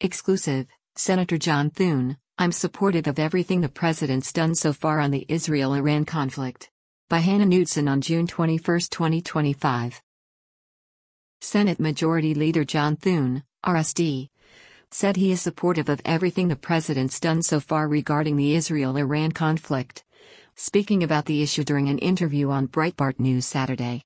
Exclusive, Senator John Thune, I'm supportive of everything the president's done so far on the Israel-Iran conflict. By Hannah Knudsen on June 21, 2025. Senate Majority Leader John Thune, RSD, said he is supportive of everything the president's done so far regarding the Israel-Iran conflict, speaking about the issue during an interview on Breitbart News Saturday.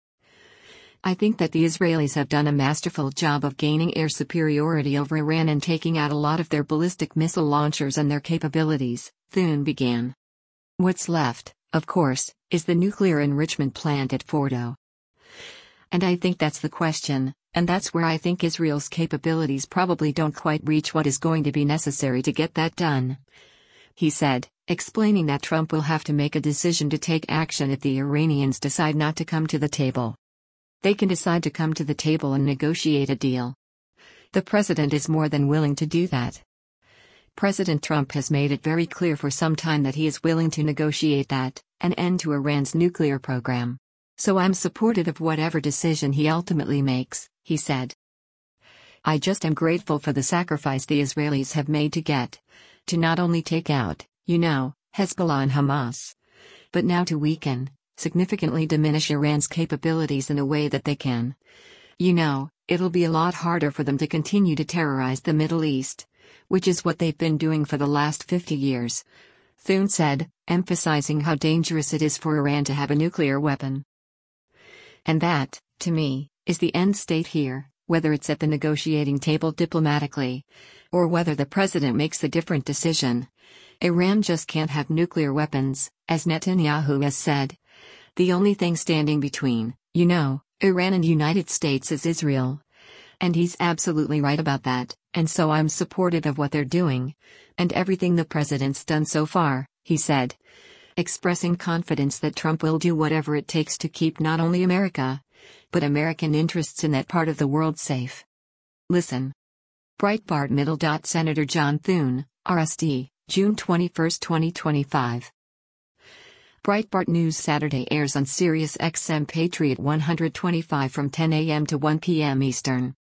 I think that the Israelis have done a masterful job of gaining air superiority over Iran and taking out a lot of their ballistic missile launchers and their capabilities, Thune began. What's left, of course, is the nuclear enrichment plant at Fordo. And I think that's the question, and that's where I think Israel's capabilities probably don't quite reach what is going to be necessary to get that done, he said, explaining that Trump will have to make a decision to take action if the Iranians decide not to come to the table. They can decide to come to the table and negotiate a deal. The president is more than willing to do that. President Trump has made it very clear for some time that he is willing to negotiate that, an end to Iran's nuclear program. So I'm supportive of whatever decision he ultimately makes, he said. I just am grateful for the sacrifice the Israelis have made to not only take out, Hezbollah and Hamas, but now to weaken, significantly diminish Iran's capabilities in a way that they can. It'll be a lot harder for them to continue to terrorize the Middle East, which is what they've been doing for the last 50 years, Thune said, emphasizing how dangerous it is for Iran to have a nuclear weapon. And that, to me, is the end state here, whether it's at the negotiating table diplomatically, or whether the president makes a different decision. Iran just can't have nuclear weapons, as Netanyahu has said. The only thing standing between, Iran and the United States is Israel. And he's absolutely right about that, and so I'm supportive of what they're doing, and everything the president's done so far, he said, expressing confidence that Trump will do whatever it takes to keep not only America, but American interests in that part of the world safe. Listen. Breitbart Middle. Senator John Thune, RSD, June 21, 2025. Breitbart News Saturday airs on Sirius XM Patriot 125 from 10 a.m. to 1 p.m. Eastern.